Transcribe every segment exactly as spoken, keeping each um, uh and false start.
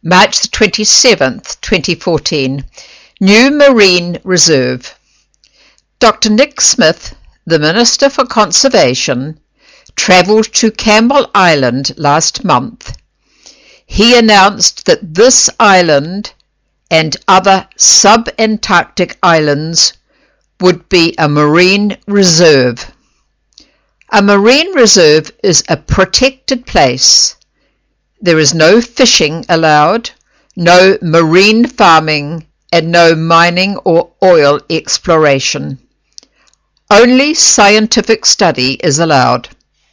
March the twenty-seventh, twenty fourteen. New Marine Reserve. Doctor Nick Smith, the Minister for Conservation, travelled to Campbell Island last month. He announced that this island and other sub-Antarctic islands would be a marine reserve. A marine reserve is a protected place. There is no fishing allowed, no marine farming, and no mining or oil exploration. Only scientific study is allowed.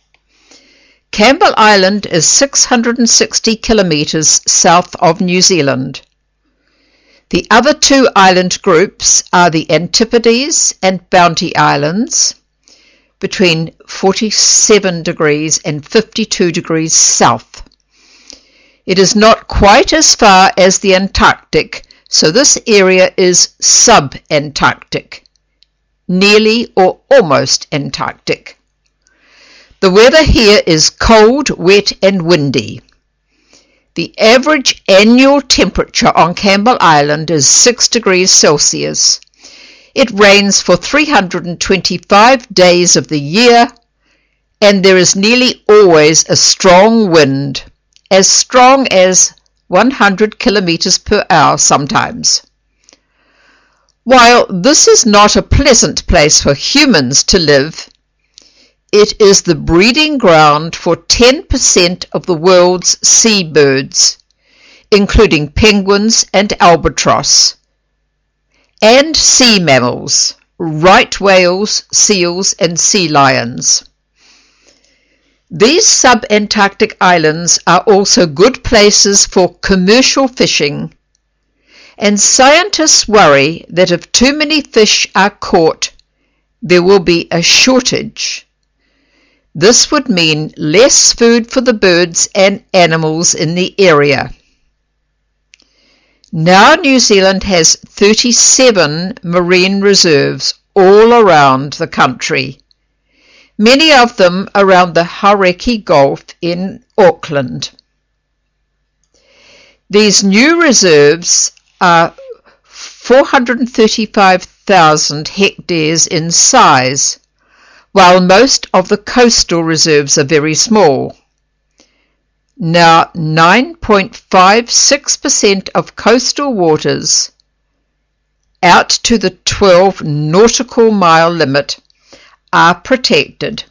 Campbell Island is six hundred sixty kilometres south of New Zealand. The other two island groups are the Antipodes and Bounty Islands, between forty-seven degrees and fifty-two degrees south. It is not quite as far as the Antarctic, so this area is sub-Antarctic, nearly or almost Antarctic. The weather here is cold, wet and windy. The average annual temperature on Campbell Island is six degrees Celsius. It rains for three hundred twenty-five days of the year, and there is nearly always a strong wind, as strong as one hundred kilometers per hour sometimes. While this is not a pleasant place for humans to live, it is the breeding ground for ten percent of the world's seabirds, including penguins and albatross, and sea mammals, right whales, seals, and sea lions. These sub-Antarctic islands are also good places for commercial fishing, and scientists worry that if too many fish are caught, there will be a shortage. This would mean less food for the birds and animals in the area. Now New Zealand has thirty-seven marine reserves all around the country, many of them around the Hauraki Gulf in Auckland. These new reserves are four hundred thirty-five thousand hectares in size, while most of the coastal reserves are very small. Now, nine point five six percent of coastal waters out to the twelve nautical mile limit are protected.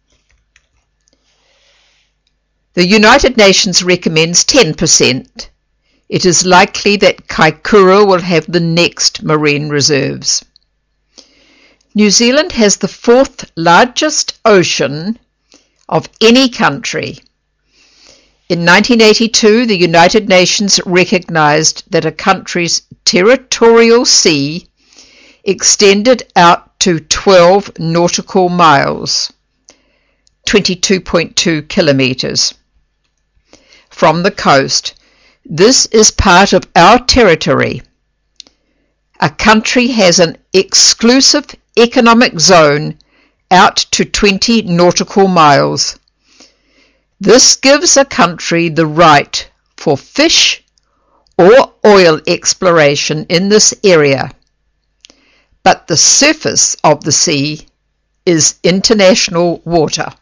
The United Nations recommends ten percent. It is likely that Kaikoura will have the next marine reserves. New Zealand has the fourth largest ocean of any country. In nineteen eighty-two, the United Nations recognized that a country's territorial sea extended out to twelve nautical miles, twenty-two point two kilometers, from the coast. This is part of our territory. A country has an exclusive economic zone out to twenty nautical miles. This gives a country the right for fish or oil exploration in this area, but the surface of the sea is international water.